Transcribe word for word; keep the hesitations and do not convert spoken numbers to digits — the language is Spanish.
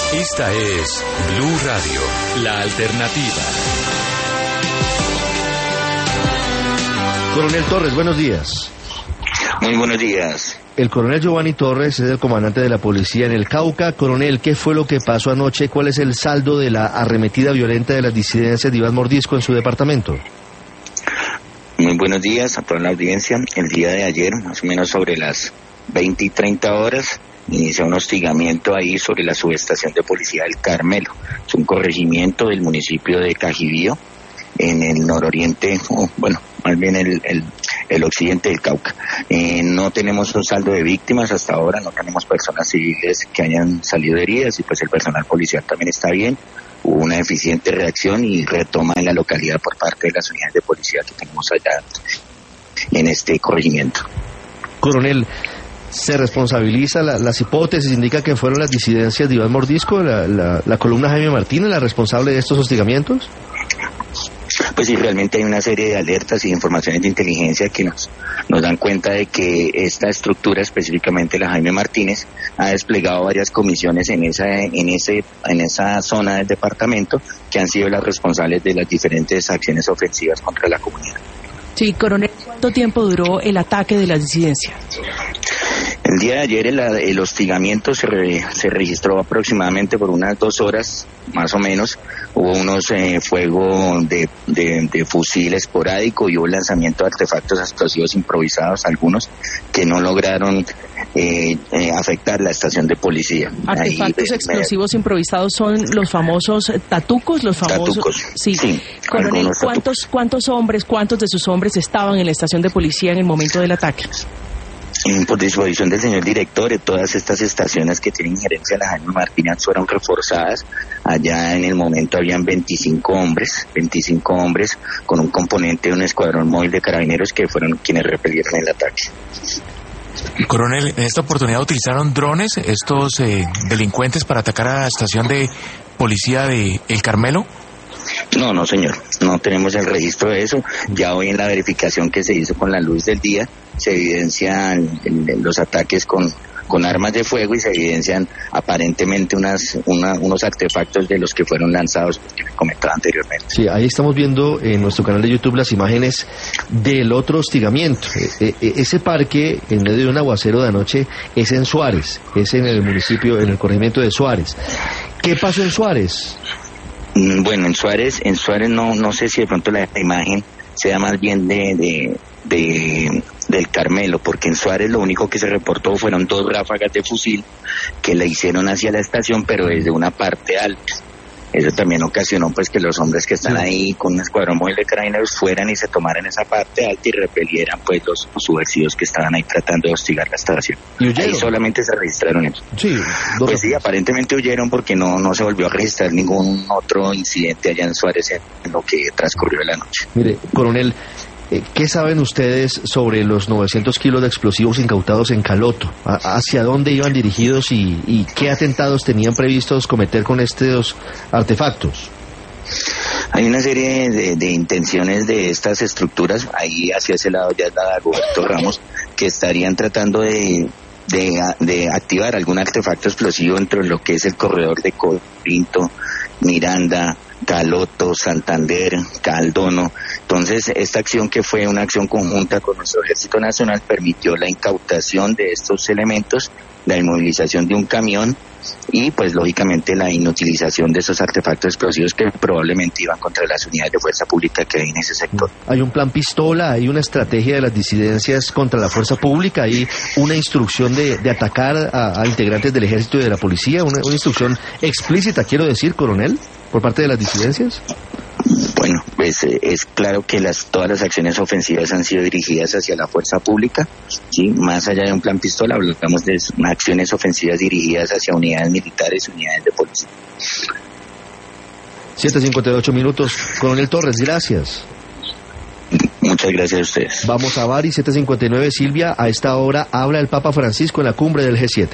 Esta es Blue Radio, la alternativa. Coronel Torres, buenos días. Muy buenos días. El coronel Giovanni Torres es el comandante de la policía en el Cauca. Coronel, ¿qué fue lo que pasó anoche? ¿Cuál es el saldo de la arremetida violenta de las disidencias de Iván Mordisco en su departamento? Muy buenos días a toda la audiencia. El día de ayer, más o menos sobre las veinte y treinta horas, inició un hostigamiento ahí sobre la subestación de policía del Carmelo. Es un corregimiento del municipio de Cajibío, en el nororiente, oh, bueno, más bien el, el, el occidente del Cauca. Eh, no tenemos un saldo de víctimas hasta ahora, no tenemos personas civiles que hayan salido heridas y pues el personal policial también está bien. Hubo una eficiente reacción y retoma en la localidad por parte de las unidades de policía que tenemos allá en este corregimiento. Coronel, ¿se responsabiliza la, las hipótesis? ¿Indica que fueron las disidencias de Iván Mordisco, la, la, la columna Jaime Martínez, la responsable de estos hostigamientos? Pues sí, realmente hay una serie de alertas y informaciones de inteligencia que nos, nos dan cuenta de que esta estructura, específicamente la Jaime Martínez, ha desplegado varias comisiones en esa, en ese, en esa zona del departamento que han sido las responsables de las diferentes acciones ofensivas contra la comunidad. Sí, coronel, ¿cuánto tiempo duró el ataque de la disidencia? El día de ayer el, el hostigamiento se, re, se registró aproximadamente por unas dos horas, más o menos. Hubo unos eh, fuego de, de, de fusil esporádico y hubo lanzamiento de artefactos explosivos improvisados, algunos que no lograron eh, eh, afectar la estación de policía. Artefactos Ahí, explosivos me... improvisados son los famosos tatucos, los famosos. Tatucos, sí. sí. Coronel, ¿cuántos, ¿cuántos hombres, cuántos de sus hombres estaban en la estación de policía en el momento del ataque? Por disposición del señor director, todas estas estaciones que tienen injerencia en la Jaime Martínez fueron reforzadas. Allá en el momento habían veinticinco hombres, veinticinco hombres con un componente de un escuadrón móvil de carabineros que fueron quienes repelieron el ataque. Coronel, en esta oportunidad utilizaron drones estos eh, delincuentes para atacar a la estación de policía de El Carmelo. No, no señor, no tenemos el registro de eso. Ya hoy en la verificación que se hizo con la luz del día se evidencian los ataques con, con armas de fuego y se evidencian aparentemente unas una, unos artefactos de los que fueron lanzados que me comentaba anteriormente. Sí, ahí estamos viendo en nuestro canal de YouTube las imágenes del otro hostigamiento. E, e, ese parque en medio de un aguacero de anoche es en Suárez, es en el municipio, en el corregimiento de Suárez. ¿Qué pasó en Suárez? Bueno, en Suárez, en Suárez no no sé si de pronto la imagen sea más bien de, de, de del Carmelo, porque en Suárez lo único que se reportó fueron dos ráfagas de fusil que le hicieron hacia la estación, pero desde una parte alta. Eso también ocasionó pues que los hombres que están ahí con un escuadrón móvil de carabineros fueran y se tomaran esa parte alta y repelieran pues los subversivos que estaban ahí tratando de hostigar la estación. Ahí solamente se registraron eso. Sí, pues sí, aparentemente huyeron porque no no se volvió a registrar ningún otro incidente allá en Suárez en lo que transcurrió la noche. Mire, coronel, ¿qué saben ustedes sobre los novecientos kilos de explosivos incautados en Caloto? ¿Hacia dónde iban dirigidos y, y qué atentados tenían previstos cometer con estos artefactos? Hay una serie de, de intenciones de estas estructuras, ahí hacia ese lado ya está Roberto Ramos, que estarían tratando de, de, de activar algún artefacto explosivo dentro de lo que es el corredor de Corinto, Miranda, Caloto, Santander, Caldono. Entonces, esta acción, que fue una acción conjunta con nuestro Ejército Nacional, permitió la incautación de estos elementos, la inmovilización de un camión y, pues, lógicamente, la inutilización de esos artefactos explosivos que probablemente iban contra las unidades de fuerza pública que hay en ese sector. ¿Hay un plan pistola? ¿Hay una estrategia de las disidencias contra la fuerza pública? ¿Hay una instrucción de, de atacar a, a integrantes del Ejército y de la Policía? ¿Una, una instrucción explícita, quiero decir, coronel, por parte de las disidencias? Bueno, pues eh, es claro que las todas las acciones ofensivas han sido dirigidas hacia la fuerza pública, sí, más allá de un plan pistola, hablamos de acciones ofensivas dirigidas hacia unidades militares, unidades de policía. siete cincuenta y ocho minutos. Coronel Torres, gracias. Muchas gracias a ustedes. Vamos a Bari, siete cincuenta y nueve. Silvia, a esta hora habla el Papa Francisco en la cumbre del G siete.